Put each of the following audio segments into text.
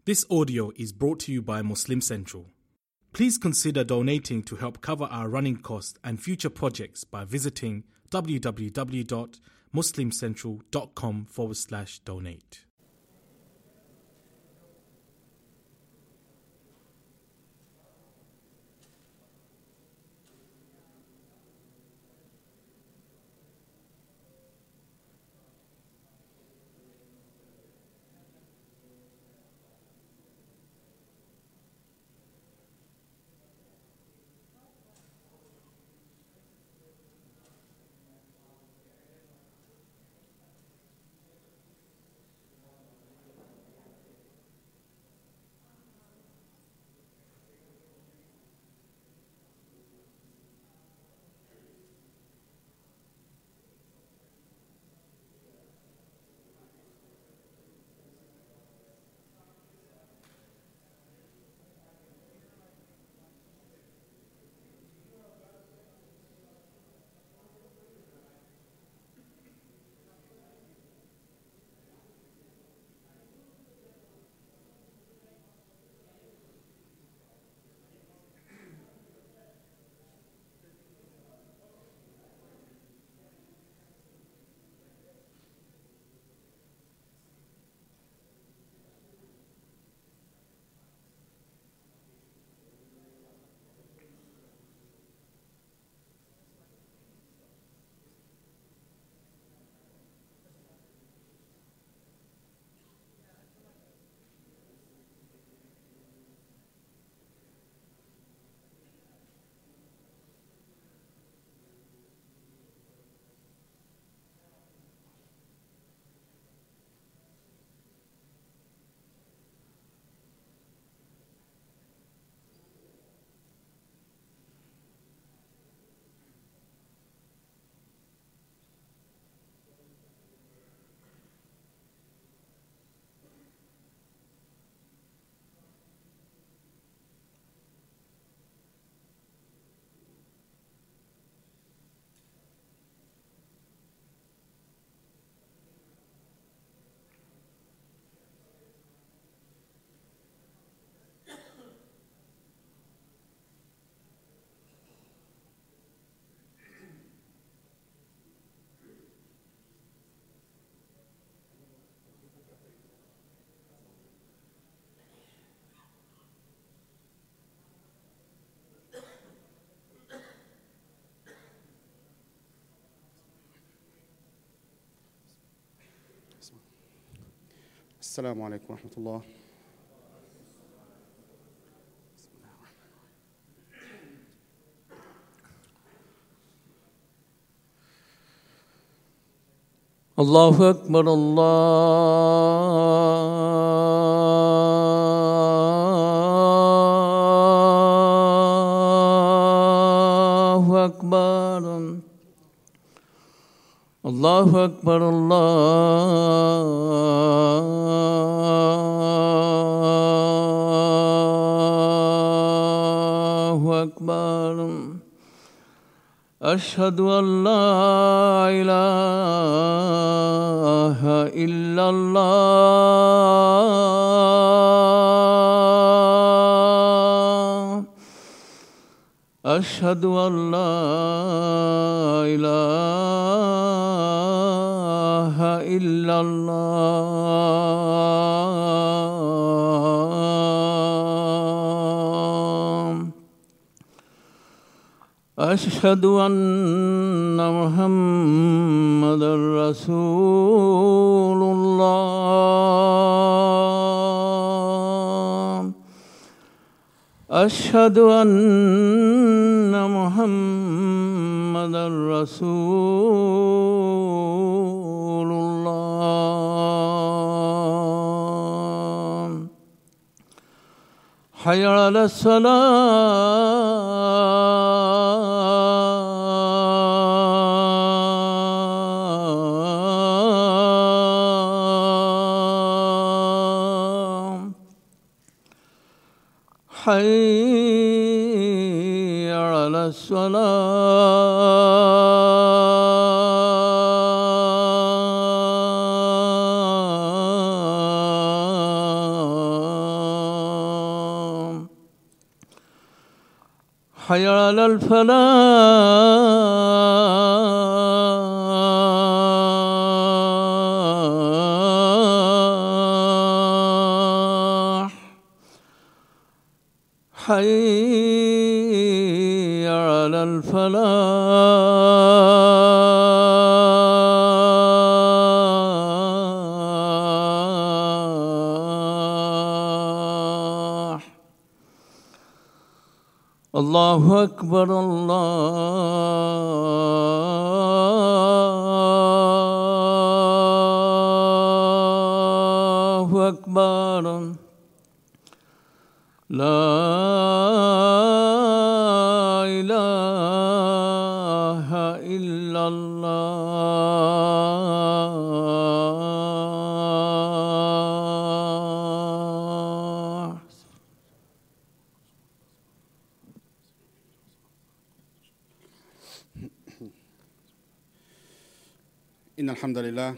This audio is brought to you by Muslim Central. Please consider donating to help cover our running costs and future projects by visiting www.muslimcentral.com/donate. السلام عليكم ورحمة الله. الله أكبر الله أكبر الله أكبر الله أكبر. أشهد أن لا إله إلا الله. أشهد أن لا إله إلا الله. أشهد أن محمدًا رسول الله. أشهد أن محمدًا رسول الله. حي على الصلاة. حي على الصلاة. حي على الفلاح حي على الفلاح الله أكبر الله أكبر لا إله إلا الله. إن الحمد لله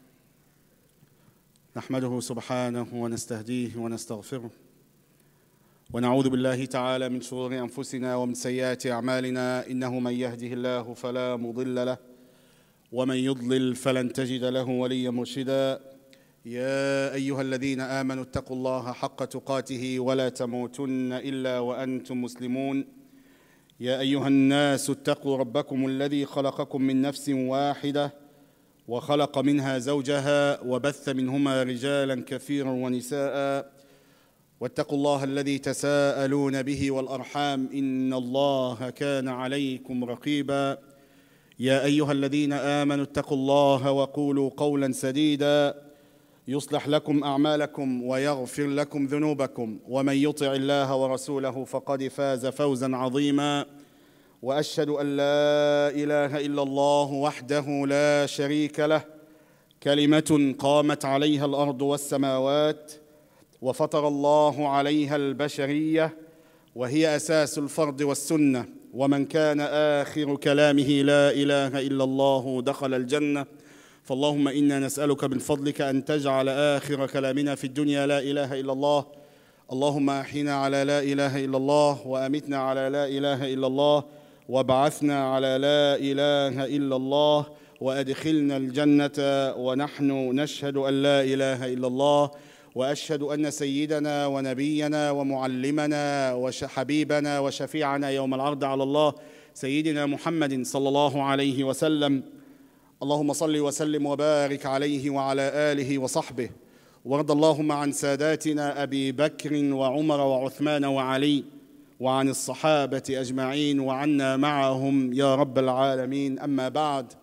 نحمده سبحانه ونستهديه ونستغفره ونعوذ بالله تعالى من شرور أنفسنا ومن سيئات أعمالنا إنه من يهده الله فلا مضل له ومن يضلل فلن تجد له وليا مرشدا. يا أيها الذين آمنوا اتقوا الله حق تقاته ولا تموتن إلا وأنتم مسلمون. يا أيها الناس اتقوا ربكم الذي خلقكم من نفس واحدة وخلق منها زوجها وبث منهما رجالا كثيرا ونساء واتقوا الله الذي تساءلون به والأرحام إن الله كان عليكم رقيبا. يا أيها الذين آمنوا اتقوا الله وقولوا قولا سديدا يصلح لكم أعمالكم ويغفر لكم ذنوبكم ومن يطع الله ورسوله فقد فاز فوزا عظيما. وأشهد أن لا إله إلا الله وحده لا شريك له كلمة قامت عليها الأرض والسماوات وفطر الله عليها البشرية وهي أساس الفرض والسنة ومن كان آخر كلامه لا إله إلا الله دخل الجنة. فاللهم إنا نسألك من فضلك أن تجعل آخر كلامنا في الدنيا لا إله إلا الله. اللهم أحينا على لا إله إلا الله وأمتنا على لا إله إلا الله وابعثنا على لا إله إلا الله وأدخلنا الجنة ونحن نشهد أن لا إله إلا الله. وأشهد أن سيدنا ونبينا ومعلمنا وحبيبنا وشفيعنا يوم العرض على الله سيدنا محمد صلى الله عليه وسلم. اللهم صل وسلم وبارك عليه وعلى آله وصحبه وارض اللهم عن ساداتنا أبي بكر وعمر وعثمان وعلي وعن الصحابة أجمعين وعنا معهم يا رب العالمين. أما بعد.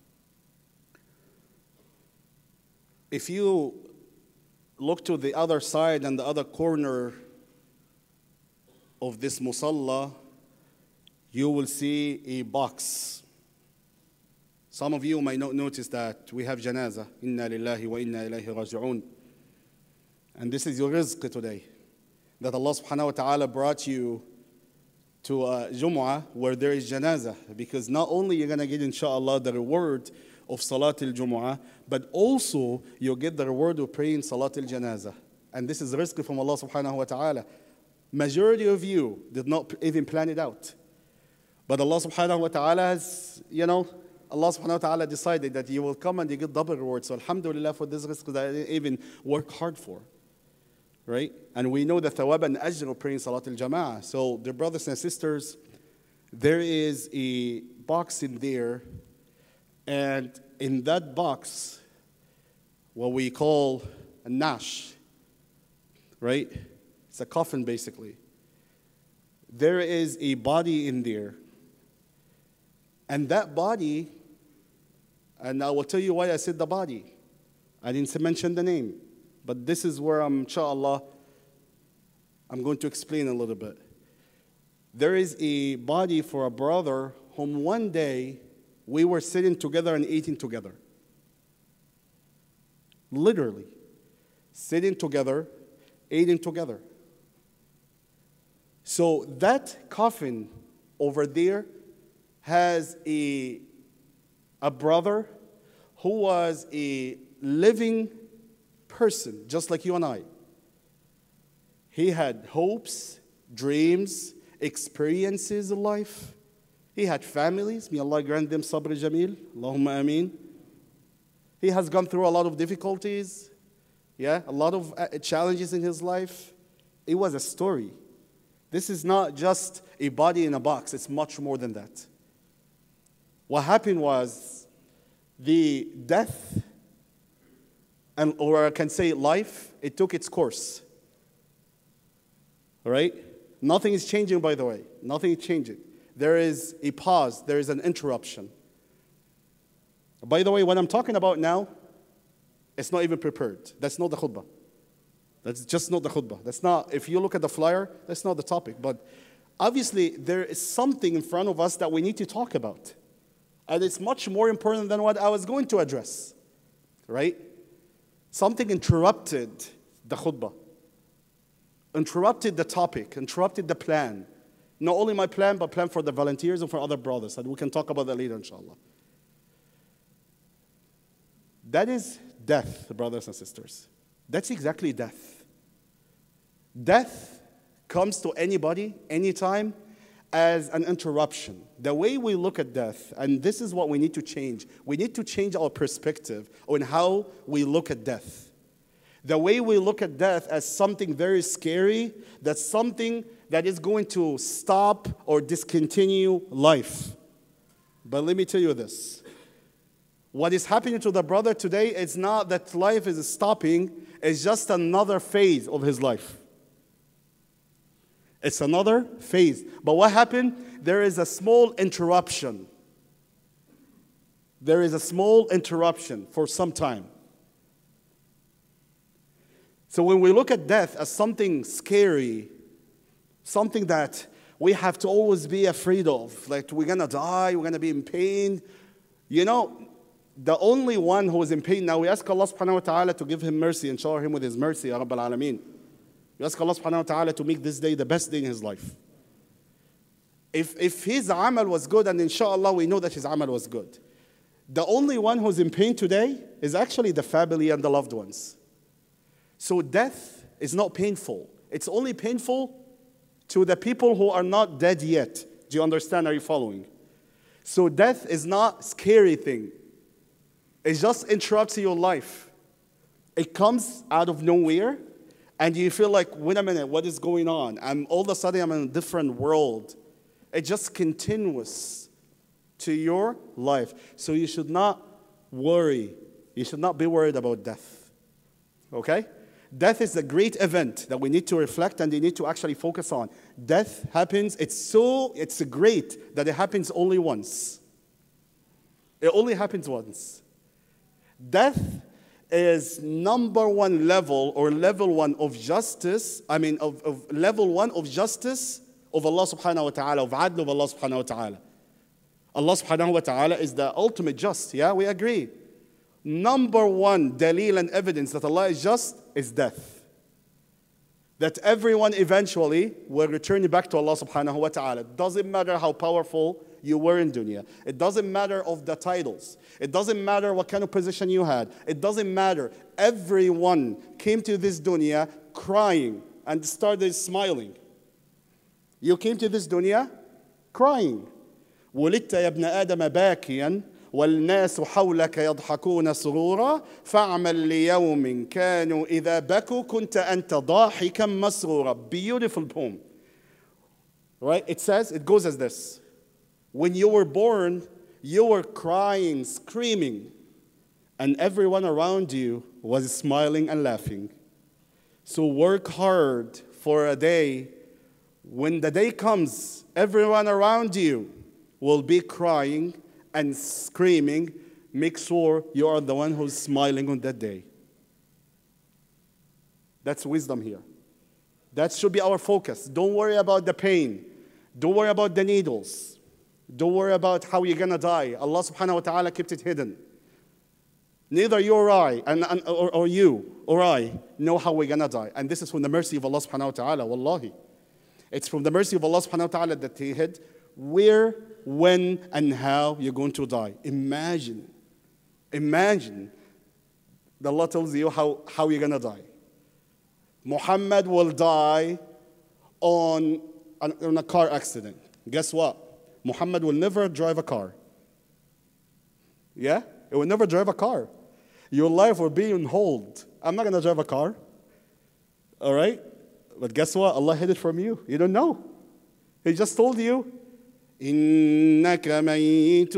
If you look to the other side and the other corner of this musalla, you will see a box. Some of you might not notice that we have janazah. Inna lillahi wa inna ilayhi raji'un. And this is your rizq today, that Allah subhanahu wa ta'ala brought you to a Jumu'ah where there is janazah, because not only you're going to get inshallah the reward of Salat al-Jumu'ah, but also you'll get the reward of praying Salat al-Janazah. And this is rizq from Allah subhanahu wa ta'ala. Majority of you did not even plan it out. But Allah subhanahu wa ta'ala has, Allah subhanahu wa ta'ala decided that you will come and you get double reward. So alhamdulillah for this rizq that I didn't even work hard for. Right? And we know the thawab and ajr of praying Salat al-Jama'ah. So dear brothers and sisters, there is a box in there, and in that box, what we call a nash, right? It's a coffin basically. There is a body in there. And that body, and I will tell you why I said the body. I didn't mention the name. But this is where inshallah, I'm going to explain a little bit. There is a body for a brother whom one day we were sitting together and eating together. Literally. Sitting together, eating together. So that coffin over there has a brother who was a living person, just like you and I. He had hopes, dreams, experiences in life. He had families. May Allah grant them sabr jameel. Allahumma ameen. He has gone through a lot of difficulties. Yeah, a lot of challenges in his life. It was a story. This is not just a body in a box. It's much more than that. What happened was the death, or I can say life, it took its course. All right? Nothing is changing, by the way. Nothing is changing. There is a pause. There is an interruption. By the way, what I'm talking about now, it's not even prepared. That's not the khutbah. That's just not the khutbah. That's not, if you look at the flyer, that's not the topic. But obviously, there is something in front of us that we need to talk about. And it's much more important than what I was going to address. Right? Something interrupted the khutbah. Interrupted the topic. Interrupted the plan. Not only my plan, but plan for the volunteers and for other brothers. And we can talk about that later, inshallah. That is death, brothers and sisters. That's exactly death. Death comes to anybody, anytime, as an interruption. The way we look at death, and this is what we need to change. We need to change our perspective on how we look at death. The way we look at death as something very scary, that's something that is going to stop or discontinue life. But let me tell you this. What is happening to the brother today is not that life is stopping, it's just another phase of his life. It's another phase. But what happened? There is a small interruption. There is a small interruption for some time. So when we look at death as something scary, something that we have to always be afraid of, like we're going to die, we're going to be in pain, you know, the only one who is in pain now, we ask Allah subhanahu wa ta'ala to give him mercy and shower him with his mercy, Ya Rabbal Alameen. We ask Allah subhanahu wa ta'ala to make this day the best day in his life. If his amal was good, and inshallah we know that his amal was good, the only one who's in pain today is actually the family and the loved ones. So death is not painful. It's only painful to the people who are not dead yet. Do you understand? Are you following? So death is not a scary thing. It just interrupts your life. It comes out of nowhere, and you feel like, wait a minute, what is going on? All of a sudden, I'm in a different world. It just continues to your life. So you should not worry. You should not be worried about death. Okay? Death is a great event that we need to reflect and we need to actually focus on. Death happens, it's great that it happens only once. It only happens once. Death is number one level or level one of justice, of level one of justice of Allah subhanahu wa ta'ala, of adl of Allah subhanahu wa ta'ala. Allah subhanahu wa ta'ala is the ultimate just, yeah, we agree. Number one dalil and evidence that Allah is just is death. That everyone eventually will return back to Allah subhanahu wa ta'ala. It doesn't matter how powerful you were in dunya. It doesn't matter of the titles. It doesn't matter what kind of position you had. It doesn't matter. Everyone came to this dunya crying and started smiling. You came to this dunya crying. ولدت يا ابن آدم باكيا والناس حولك يضحكون سرورا فاعمل ليوم كانوا إذا بكوا كنت أنت ضاحكا مسرورا. Beautiful poem. Right? It goes as this. When you were born, you were crying, screaming, and everyone around you was smiling and laughing. So work hard for a day. When the day comes, everyone around you will be crying and screaming. Make sure you are the one who's smiling on that day. That's wisdom here. That should be our focus. Don't worry about the pain. Don't worry about the needles. Don't worry about how you're going to die. Allah subhanahu wa ta'ala kept it hidden. Neither you or I, or you or I, know how we're going to die. And this is from the mercy of Allah subhanahu wa ta'ala, wallahi. It's from the mercy of Allah subhanahu wa ta'ala that He hid where, when, and how you're going to die. Imagine that Allah tells you how you're going to die. Muhammad will die on in a car accident. Guess what? Muhammad will never drive a car. Yeah? He will never drive a car. Your life will be on hold. I'm not going to drive a car. All right? But guess what? Allah hid it from you. You don't know. He just told you. إِنَّكَ مَيِّتٌ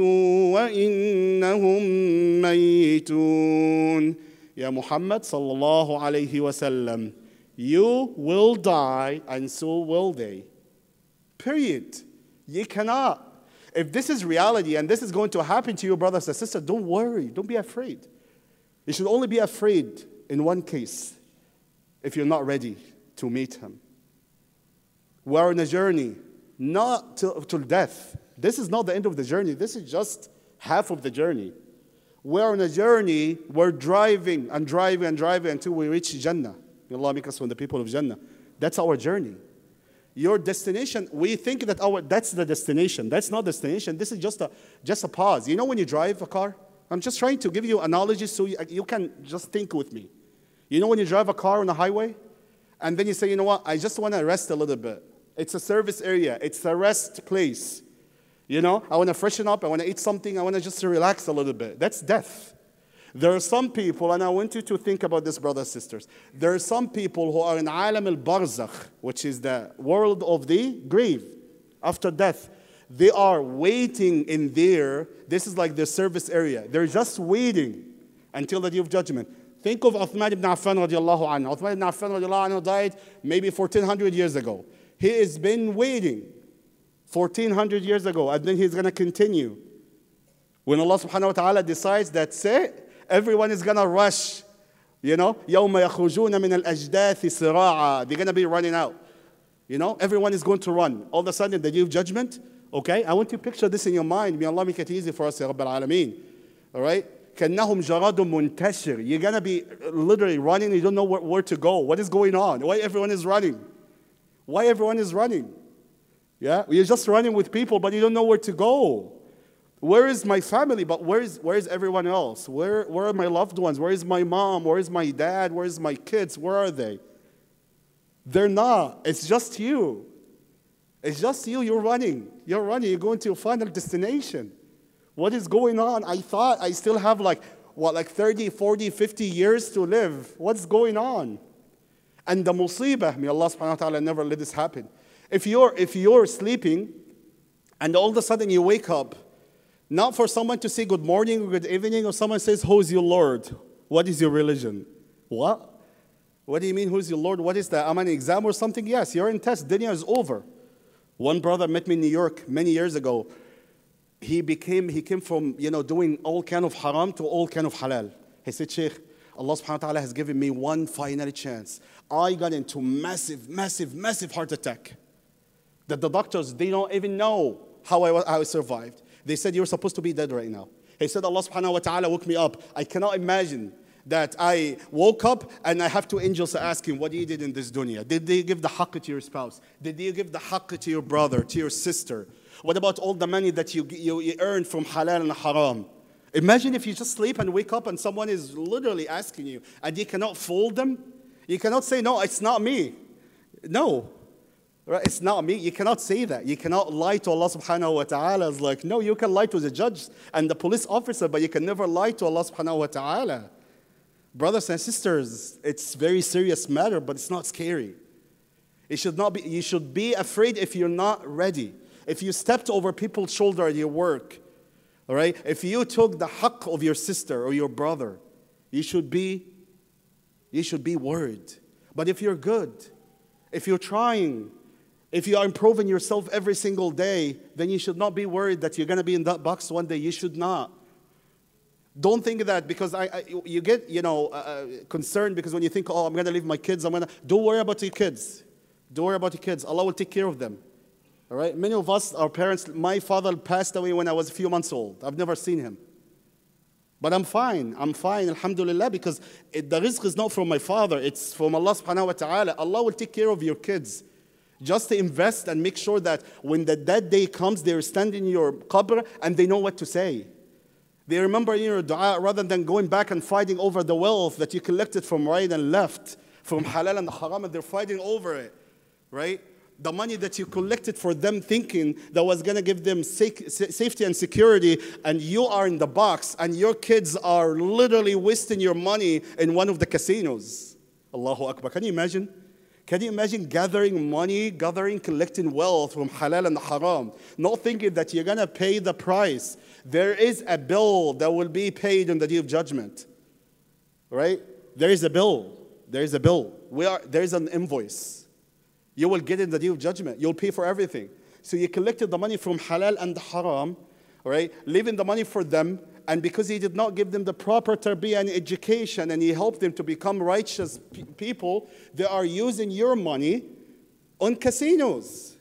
وَإِنَّهُمْ مَيِّتُونَ. Ya Muhammad sallallahu alayhi wasallam, you will die and so will they. Period. You cannot. If this is reality and this is going to happen to you, brothers and sisters, don't worry. Don't be afraid. You should only be afraid in one case, if you're not ready to meet him. We're on a journey, not to death. This is not the end of the journey. This is just half of the journey. We're on a journey, we're driving and driving and driving until we reach Jannah. May Allah make us from the people of Jannah. That's our journey. Your destination, we think that that's the destination. That's not destination. This is just a pause. You know when you drive a car? I'm just trying to give you analogies so you can just think with me. You know when you drive a car on a highway? And then you say, you know what, I just want to rest a little bit. It's a service area. It's a rest place. You know, I want to freshen up. I want to eat something. I want to just relax a little bit. That's death. There are some people, and I want you to think about this, brothers and sisters. There are some people who are in alam al-barzakh, which is the world of the grave, after death. They are waiting in there. This is like their service area. They're just waiting until the day of judgment. Think of Uthman ibn Affan radiallahu anhu. Uthman ibn Affan radiallahu anhu died maybe 1400 years ago. He has been waiting 1400 years ago, and then he's going to continue. When Allah subhanahu wa ta'ala decides that's it, everyone is going to rush. You know, يَوْمَ يَخْرُجُونَ مِنَ الْأَجْدَاثِ سِرَاعًا. They're going to be running out. You know, everyone is going to run. All of a sudden, the day of judgment, okay? I want you to picture this in your mind. May Allah make it easy for us, Ya Rabbil Alameen. All right? كَأَنَّهُمْ جَرَادٌ مُنْتَشِرٌ. You're going to be literally running. You don't know where to go. What is going on? Why everyone is running? Why everyone is running? Yeah? You're just running with people, but you don't know where to go. Where is my family? But where is everyone else? Where are my loved ones? Where is my mom? Where is my dad? Where is my kids? Where are they? They're not. It's just you. It's just you. You're running. You're running. You're going to your final destination. What is going on? I thought I still have like 30, 40, 50 years to live. What's going on? And the musibah, may Allah subhanahu wa ta'ala never let this happen. If you're sleeping and all of a sudden you wake up, not for someone to say good morning or good evening, or someone says, who is your Lord? What is your religion? What? What do you mean, who is your Lord? What is that? Am I in an exam or something? Yes, you're in test. Dunya is over. One brother met me in New York many years ago. He came from, doing all kind of haram to all kind of halal. He said, Sheikh, Allah subhanahu wa ta'ala has given me one final chance. I got into massive heart attack. That the doctors, they don't even know how I survived. They said, you're supposed to be dead right now. He said, Allah subhanahu wa ta'ala woke me up. I cannot imagine that I woke up and I have two angels asking, what you did in this dunya? Did they give the haqq to your spouse? Did you give the haqq to your brother, to your sister? What about all the money that you earned from halal and haram? Imagine if you just sleep and wake up and someone is literally asking you and you cannot fold them. You cannot say, no, it's not me. No. Right? It's not me. You cannot say that. You cannot lie to Allah subhanahu wa ta'ala. It's like, no, you can lie to the judge and the police officer, but you can never lie to Allah subhanahu wa ta'ala. Brothers and sisters, it's a very serious matter, but it's not scary. You should be afraid if you're not ready. If you stepped over people's shoulder at your work, all right? If you took the haqq of your sister or your brother, you should be worried. But if you're good, if you're trying, if you are improving yourself every single day, then you should not be worried that you're going to be in that box one day. You should not. Don't think that because you get, concerned because when you think, oh, I'm going to leave my kids, don't worry about your kids. Don't worry about your kids. Allah will take care of them. All right? Many of us, our parents, my father passed away when I was a few months old. I've never seen him. But I'm fine, alhamdulillah, because the rizq is not from my father. It's from Allah subhanahu wa ta'ala. Allah will take care of your kids. Just to invest and make sure that when the dead day comes, they're standing in your qabr and they know what to say. They remember your dua rather than going back and fighting over the wealth that you collected from right and left, from halal and haram, and they're fighting over it, right? The money that you collected for them thinking that was going to give them safety and security, and you are in the box, and your kids are literally wasting your money in one of the casinos. Allahu Akbar. Can you imagine? Can you imagine gathering money, collecting wealth from halal and haram, not thinking that you're going to pay the price? There is a bill that will be paid on the day of judgment. Right? There is a bill. There is a bill. There is an invoice. You will get in the day of judgment. You'll pay for everything. So you collected the money from halal and haram, right? Leaving the money for them, and because he did not give them the proper tarbiyah and education, and he helped them to become righteous people, they are using your money on casinos.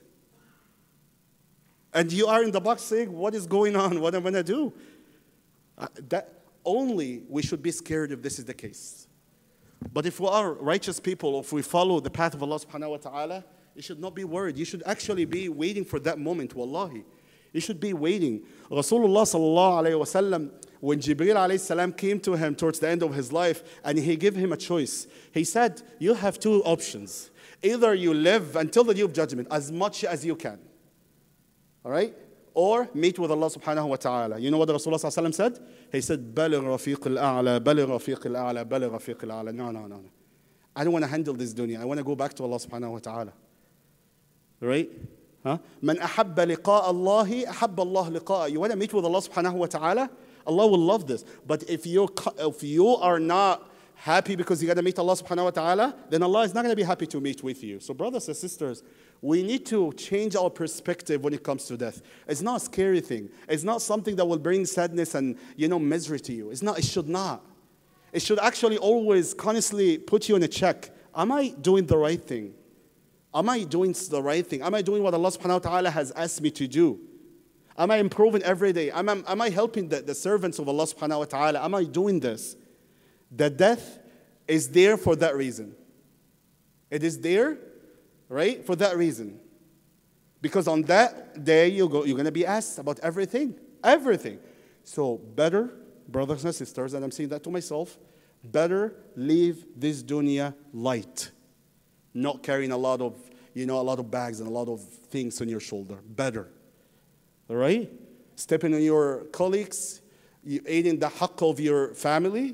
And you are in the box saying, what is going on? What am I going to do? That only we should be scared if this is the case. But if we are righteous people, if we follow the path of Allah subhanahu wa ta'ala, you should not be worried. You should actually be waiting for that moment, wallahi. You should be waiting. Rasulullah sallallahu alayhi wa sallam, when Jibreel alayhi salam came to him towards the end of his life, and he gave him a choice, he said, you have two options. Either you live until the day of judgment as much as you can, all right? Or meet with Allah subhanahu wa ta'ala. You know what Rasulullah sallallahu alayhi wa sallam said? He said, Baligh rafiq al-a'la, baligh rafiq al-a'la, baligh rafiq al-a'la. No. I don't want to handle this dunya. I want to go back to Allah subhanahu wa ta'ala. Right? Man ahabba liqa'a Allahi, ahabba Allah liqa'a. You want to meet with Allah subhanahu wa ta'ala? Allah will love this. But if you are not happy because you're going to meet Allah subhanahu wa ta'ala, then Allah is not going to be happy to meet with you. So brothers and sisters, we need to change our perspective when it comes to death. It's not a scary thing. It's not something that will bring sadness and, misery to you. It should not. It should actually always constantly put you in a check. Am I doing the right thing? Am I doing the right thing? Am I doing what Allah subhanahu wa ta'ala has asked me to do? Am I improving every day? Am I helping the servants of Allah subhanahu wa ta'ala? Am I doing this? The death is there for that reason. It is there, right, for that reason. Because on that day, you're going to be asked about everything. Everything. So better, brothers and sisters, and I'm saying that to myself, better leave this dunya light. Not carrying a lot of bags and a lot of things on your shoulder. Better. All right? Stepping on your colleagues, you aiding the haqq of your family.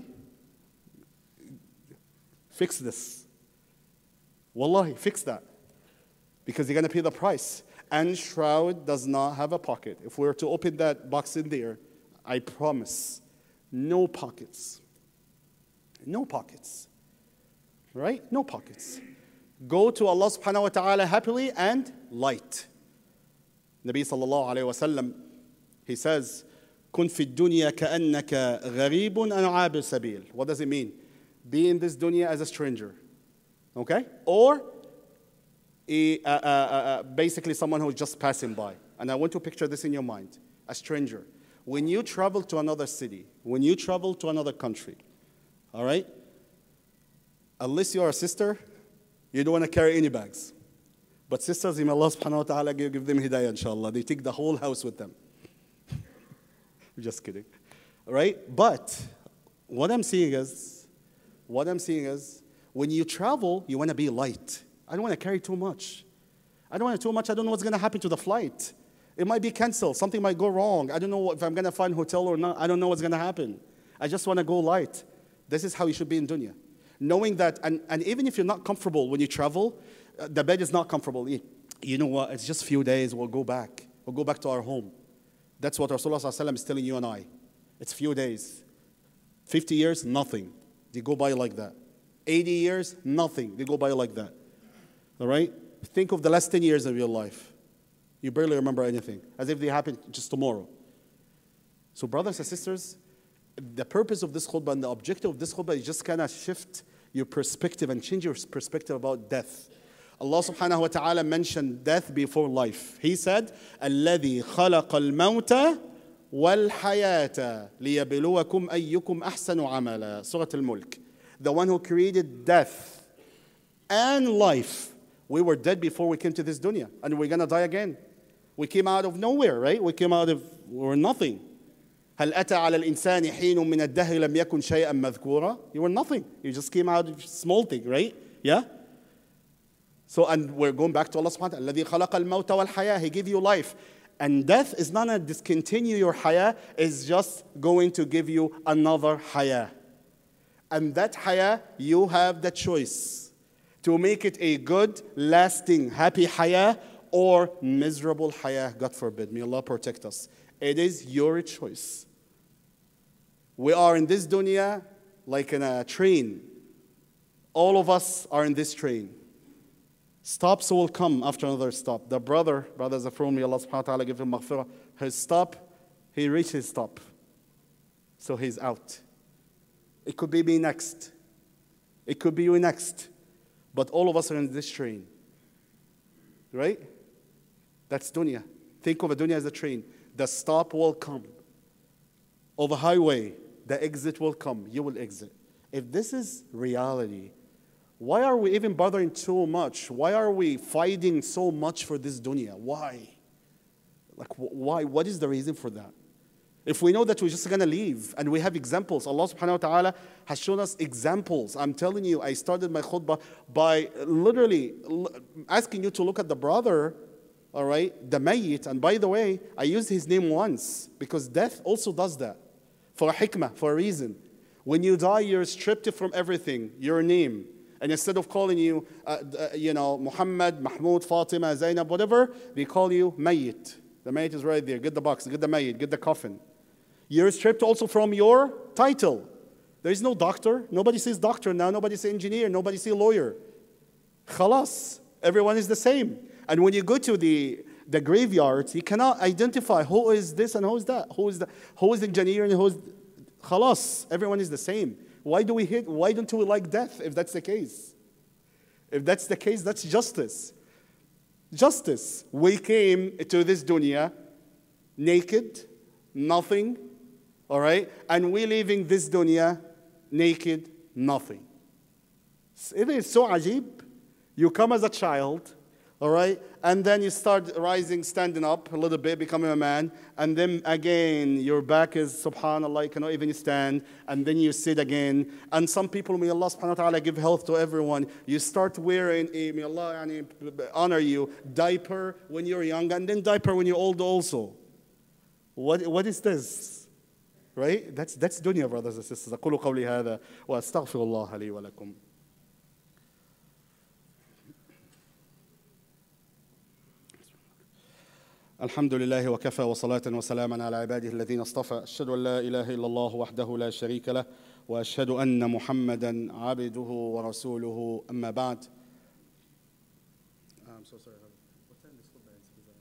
Fix this. Wallahi, fix that. Because you're going to pay the price. And shroud does not have a pocket. If we were to open that box in there, I promise, no pockets. No pockets. Right? No pockets. Go to Allah subhanahu wa ta'ala happily and light. Nabi sallallahu alayhi wa sallam, he says, كن في الدنيا كأنك غريب أو عابر سبيل. What does it mean? Be in this dunya as a stranger. Okay? Or basically someone who's just passing by. And I want to picture this in your mind. A stranger. When you travel to another city, when you travel to another country, all right? Unless you're a sister, you don't want to carry any bags. But sisters, may Allah subhanahu wa ta'ala give them hidayah, inshallah. They take the whole house with them. I'm just kidding. All right? But what I'm seeing is, when you travel, you want to be light. I don't want to carry too much. I don't know what's going to happen to the flight. It might be canceled. Something might go wrong. I don't know if I'm going to find a hotel or not. I don't know what's going to happen. I just want to go light. This is how you should be in dunya. Knowing that, and even if you're not comfortable when you travel, the bed is not comfortable. You know what? It's just a few days. We'll go back. We'll go back to our home. That's what Rasulullah sallallahu alaihi wasallam is telling you and I. It's a few days. 50 years, nothing. They go by like that. 80 years, nothing. They go by like that. All right? Think of the last 10 years of your life. You barely remember anything, as if they happened just tomorrow. So brothers and sisters, the purpose of this khutbah and the objective of this khutbah is just kind of shift your perspective and change your perspective about death. Allah subhanahu wa ta'ala mentioned death before life. He said, الَّذِي خَلَقَ الْمَوْتَ وَالْحَيَاةَ لِيَبْلُوَكُمْ أَيُّكُمْ أَحْسَنُ عَمَلًا Surah Al-Mulk. The one who created death and life. We were dead before we came to this dunya, and we're going to die again. We came out of nowhere, right? We were nothing. هل أتى على الإنسان حين من الدهر لم يكن شيئا مذكورا. You were nothing. You just came out of small thing, right? Yeah? So, and we're going back to Allah subhanahu wa ta'ala. الَّذِي خَلَقَ الْمَوْتَ وَالْحَيَاةَ. He gave you life. And death is not going to discontinue your hayah, it's just going to give you another hayah. And that hayah, you have the choice to make it a good, lasting, happy hayah or miserable hayah, God forbid. May Allah protect us. It is your choice. We are in this dunya like in a train. All of us are in this train. Stops will come after another stop. The brother Zafrun, may Allah subhanahu wa ta'ala give him maghfirah, his stop, he reached his stop. So he's out. It could be me next. It could be you next. But all of us are in this train. Right? That's dunya. Think of a dunya as a train. The stop will come. Of a highway, the exit will come. You will exit. If this is reality, why are we even bothering so much? Why are we fighting so much for this dunya? Why? Like, why? What is the reason for that? If we know that we're just going to leave, and we have examples, Allah subhanahu wa ta'ala has shown us examples. I'm telling you, I started my khutbah by literally asking you to look at the brother, all right, the mayyit. And by the way, I used his name once, because death also does that. For a hikmah, for a reason. When you die, you're stripped from everything, your name. And instead of calling you, Muhammad, Mahmoud, Fatima, Zainab, whatever, they call you Mayyit. The Mayyit is right there. Get the box, get the Mayyit, get the coffin. You're stripped also from your title. There is no doctor. Nobody says doctor now. Nobody says engineer. Nobody says lawyer. Khalas. Everyone is the same. And when you go to the graveyards, you cannot identify who is this and who is that. Who is the engineer and who is... Khalas. Everyone is the same. Why don't we like death if that's the case? If that's the case, that's justice. Justice. We came to this dunya naked, nothing, all right? And we leaving this dunya naked, nothing. It is so ajib. You come as a child, all right? And then you start rising, standing up a little bit, becoming a man. And then again, your back is, subhanAllah, you cannot even stand. And then you sit again. And some people, may Allah subhanahu wa ta'ala give health to everyone. You start wearing may Allah honor you, diaper when you're young, and then diaper when you're old also. What is this? Right? That's dunya, brothers and sisters. أقول قولي هذا وأستغفر الله لي ولكم. الحمد لله وكفى وصلاة وسلاما على عباده الذين اصطفى أشهد أن لا إله إلا الله وحده لا شريك له وأشهد أن محمدا عبده ورسوله أما بعد. I'm so sorry. What time is khutbah?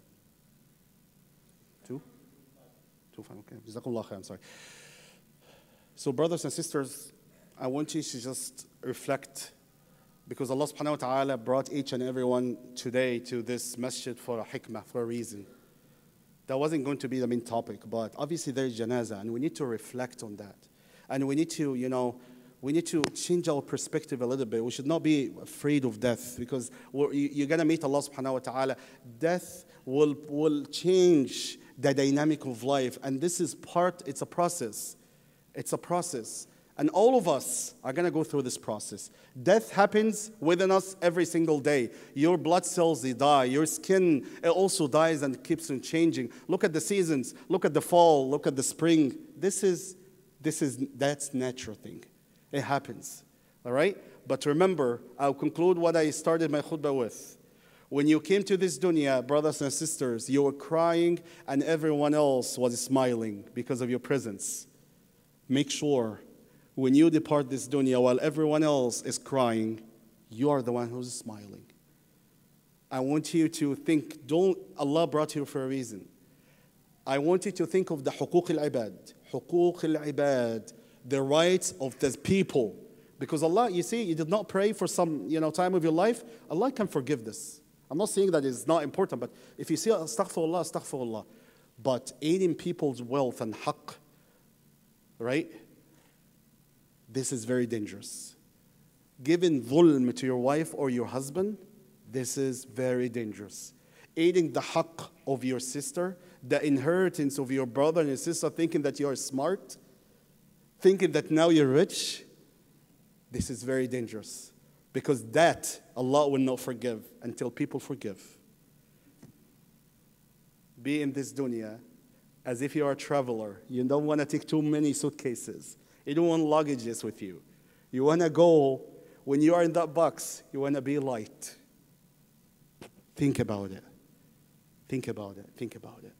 2? 2, fine, okay. Jazakumullah khair, I'm sorry. So brothers and sisters, I want you to just reflect, because Allah subhanahu wa ta'ala brought each and everyone today to this masjid for a hikmah, for a reason. That wasn't going to be the main topic, but obviously there is janazah, and we need to reflect on that. And we need to, change our perspective a little bit. We should not be afraid of death, because you're going to meet Allah subhanahu wa ta'ala. Death will change the dynamic of life, and this is it's a process. It's a process. And all of us are going to go through this process. Death happens within us every single day. Your blood cells, they die. Your skin, it also dies and keeps on changing. Look at the seasons. Look at the fall. Look at the spring. That's natural thing. It happens. All right? But remember, I'll conclude what I started my khutbah with. When you came to this dunya, brothers and sisters, you were crying and everyone else was smiling because of your presence. Make sure when you depart this dunya, while everyone else is crying, you are the one who's smiling. I want you to think, Allah brought you for a reason. I want you to think of the huquq al-ibad, the rights of the people. Because Allah, you see, you did not pray for some time of your life, Allah can forgive this. I'm not saying that it's not important, but if you say astaghfirullah, astaghfirullah, but eating people's wealth and haqq, right? This is very dangerous. Giving dhulm to your wife or your husband, this is very dangerous. Eating the haqq of your sister, the inheritance of your brother and your sister, thinking that you are smart, thinking that now you're rich, this is very dangerous. Because that Allah will not forgive until people forgive. Be in this dunya as if you are a traveler. You don't want to take too many suitcases. You don't want luggages with you. You want to go, when you are in that box, you want to be light. Think about it. Think about it. Think about it.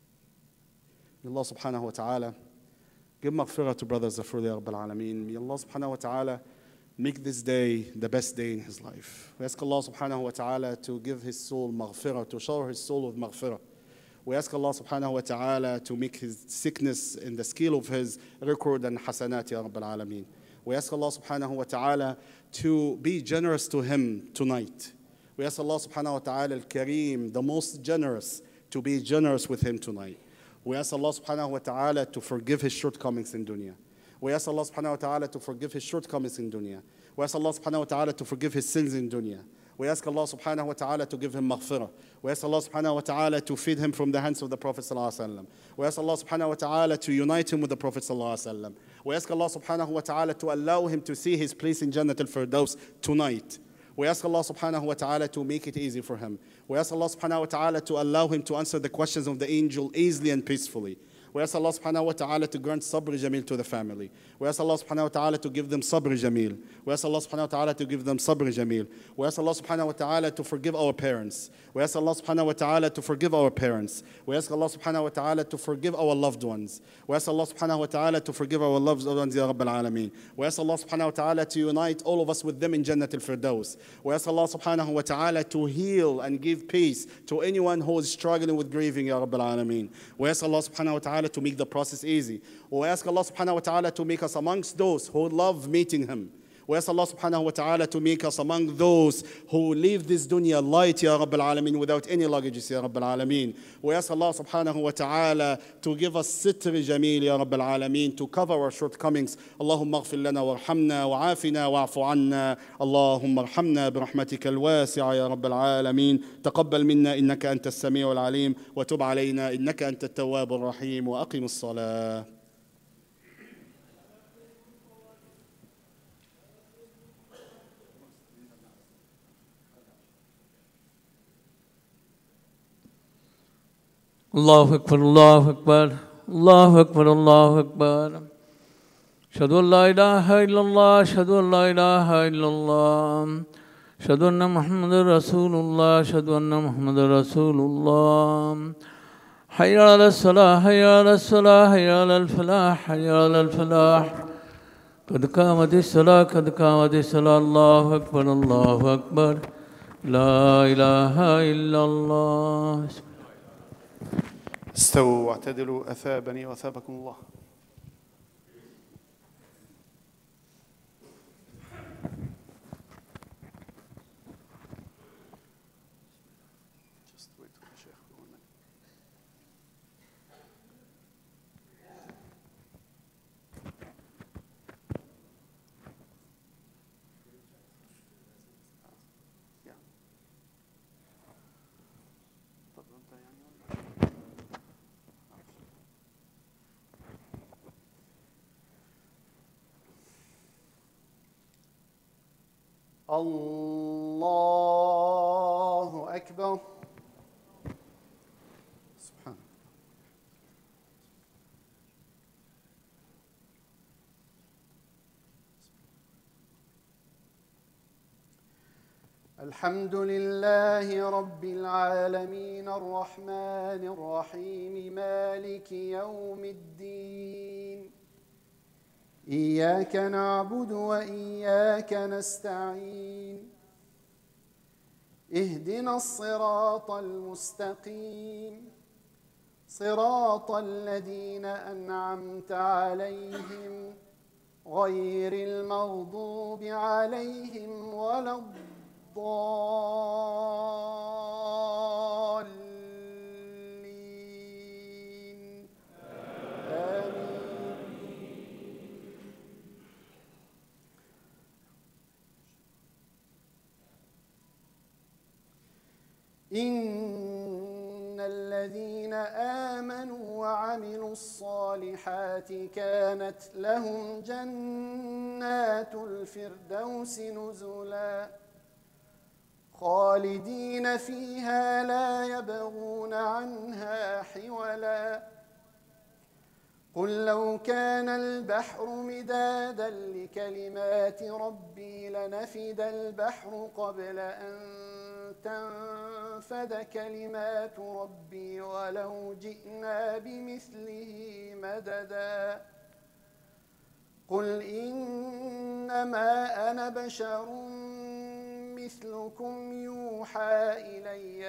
May Allah subhanahu wa ta'ala give maghfirah to Brother Zafrullah Ya Rabbil Alameen. May Allah subhanahu wa ta'ala make this day the best day in his life. We ask Allah subhanahu wa ta'ala to give his soul maghfirah, to shower his soul with maghfirah. We ask Allah subhanahu wa ta'ala to make his sickness in the scale of his record and hasanat Ya Rabbil Alameen. We ask Allah subhanahu wa ta'ala to be generous to him tonight. We ask Allah subhanahu wa ta'ala al-Kareem, the most generous, to be generous with him tonight. We ask Allah subhanahu wa ta'ala to forgive his shortcomings in dunya. We ask Allah subhanahu wa ta'ala to forgive his shortcomings in dunya. We ask Allah subhanahu wa ta'ala to forgive his sins in dunya. We ask Allah subhanahu wa ta'ala to give him maghfirah. We ask Allah subhanahu wa ta'ala to feed him from the hands of the Prophet sallallahu alaihi wasallam. We ask Allah subhanahu wa ta'ala to unite him with the Prophet sallallahu alaihi wasallam. We ask Allah subhanahu wa ta'ala to allow him to see his place in Jannat al-Firdaus tonight. We ask Allah subhanahu wa ta'ala to make it easy for him. We ask Allah subhanahu wa ta'ala to allow him to answer the questions of the angel easily and peacefully. We ask Allah subhanahu wa ta'ala to grant sabr jameel to the family. We ask Allah subhanahu wa ta'ala to give them sabr jameel. We ask Allah subhanahu wa ta'ala to give them sabr jameel. We ask Allah subhanahu wa ta'ala to forgive our parents. We ask Allah subhanahu wa ta'ala to forgive our parents. We ask Allah subhanahu wa ta'ala to forgive our loved ones. We ask Allah subhanahu wa ta'ala to forgive our loved ones, Ya Rabbil Alameen. We ask Allah subhanahu wa ta'ala to unite all of us with them in Jannat al-Firdaus. We ask Allah subhanahu wa ta'ala to heal and give peace to anyone who is struggling with grieving, Ya Rabbil Alameen. We ask Allah subhanahu wa ta'ala to make the process easy. We ask Allah subhanahu wa ta'ala to make us amongst those who love meeting him. We ask Allah subhanahu wa ta'ala to make us among those who leave this dunya light, Ya Rabbil Alameen, without any luggages, Ya Rabbil Alameen. We ask Allah subhanahu wa ta'ala to give us sitr jameel, Ya Rabbil Alameen, to cover our shortcomings. Allahumma aghfir lana warhamna wa'afina wa'afu anna. Allahumma arhamna برحمتك الواسعة يا رب العالمين. تقبل منا إنك أنت السميع العليم وتب علينا إنك أنت التواب الرحيم وأقم الصلاة. الله أكبر الله أكبر الله أكبر الله أكبر أشهد أن لا إله إلا الله أشهد أن لا إله إلا الله أشهد أن محمدا رسول الله أشهد أن محمدا رسول الله حي على الصلاة حي على الصلاة حي على الفلاح حي على الفلاح قد قامت الصلاة قد قامت الصلاة الله أكبر الله أكبر لا إله إلا الله. استووا واعتدلوا أثابني وأثابكم الله. الله أكبر. سبحان الحمد لله رب العالمين الرحمن الرحيم مالك يوم الدين إياك نعبد وإياك نستعين اهدنا الصراط المستقيم صراط الذين أنعمت عليهم غير المغضوب عليهم ولا الضالين آمين. إن الذين آمنوا وعملوا الصالحات كانت لهم جنات الفردوس نزلا خالدين فيها لا يبغون عنها حولا قل لو كان البحر مدادا لكلمات ربي لنفد البحر قبل أن تنفد كلمات ربي ولو جئنا بمثله مددا قل إنما أنا بشر مثلكم يوحى إلي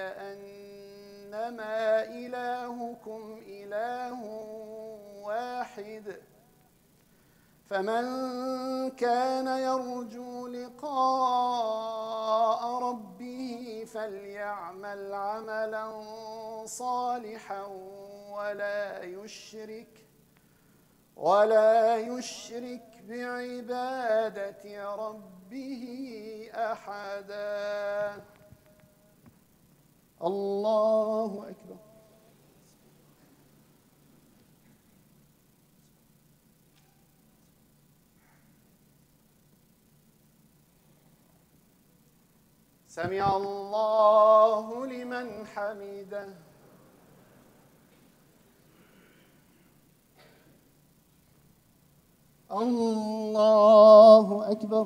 أنما إلهكم إله واحد فمن كان يرجو لقاء ربه فليعمل عملا صالحا ولا يشرك بعبادة ربه أحدا. الله أكبر. سمع الله لمن حمده. الله أكبر.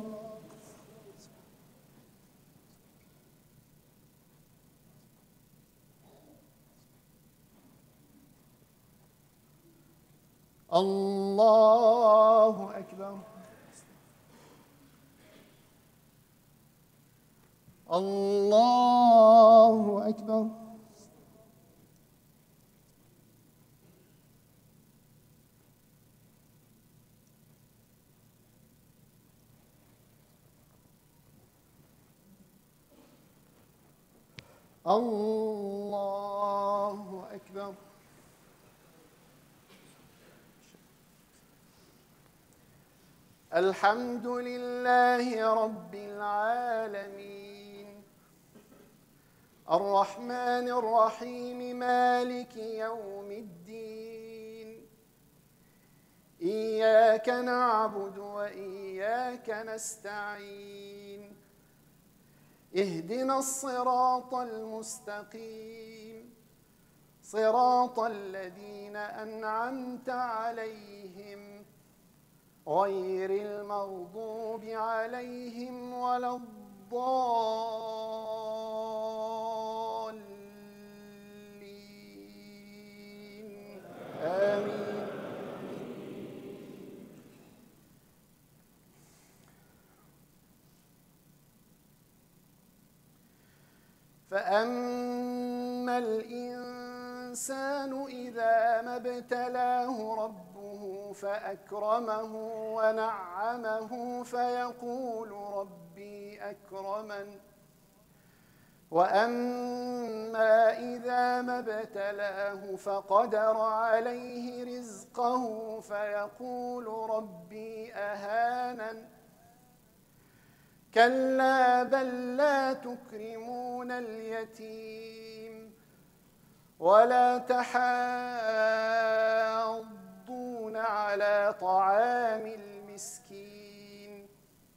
الله أكبر. الله أكبر. الله أكبر. الحمد لله رب العالمين الرحمن الرحيم مالك يوم الدين إياك نعبد وإياك نستعين اهدنا الصراط المستقيم صراط الذين أنعمت عليهم غير المغضوب عليهم ولا الضالين آمين. فأما الإنسان إذا ما ابتلاه ربه فأكرمه ونعمه فيقول ربي أكرمن وأما إذا ما ابتلاه فقدر عليه رزقه فيقول ربي أهانن كلا بل لا تكرمون اليتيم ولا تحاضون على طعام المسكين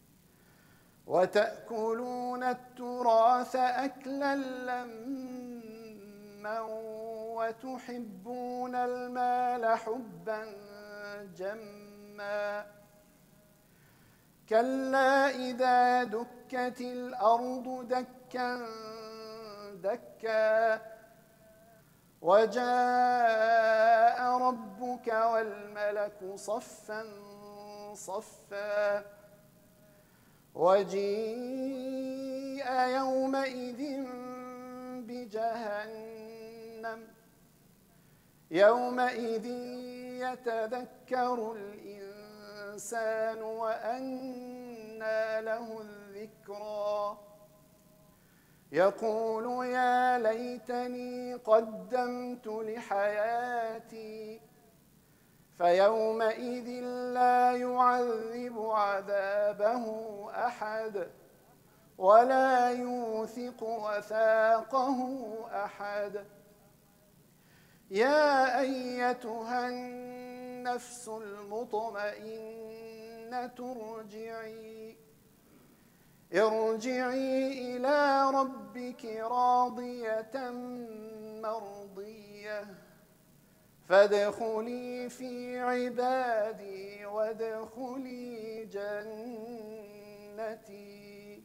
وتأكلون التراث أكلا لما وتحبون المال حبا جما كلا إذا دكت الأرض دكا دكا وجاء ربك والملك صفا صفا وجيء يومئذ بجهنم يومئذ يتذكر الإنسان وأنى له الذكرى يقول يا ليتني قدمت لحياتي فيومئذ لا يعذب عذابه أحد ولا يوثق وثاقه أحد يا أيتها النفس المطمئنة ارجعي إلى ربك راضية مرضية فادخلي في عبادي وادخلي جنتي.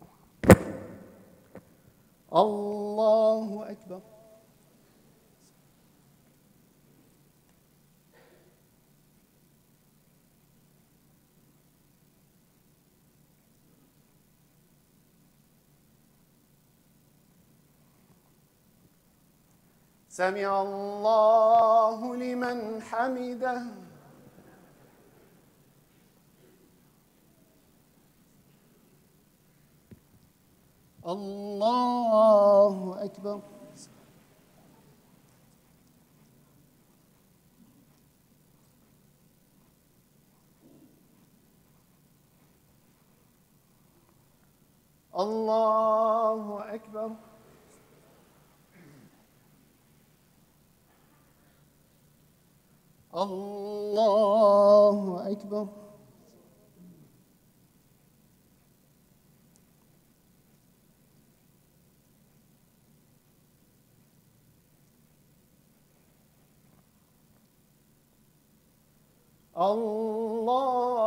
الله أكبر. سمع الله لمن حمده. الله أكبر. الله أكبر. الله أكبر. الله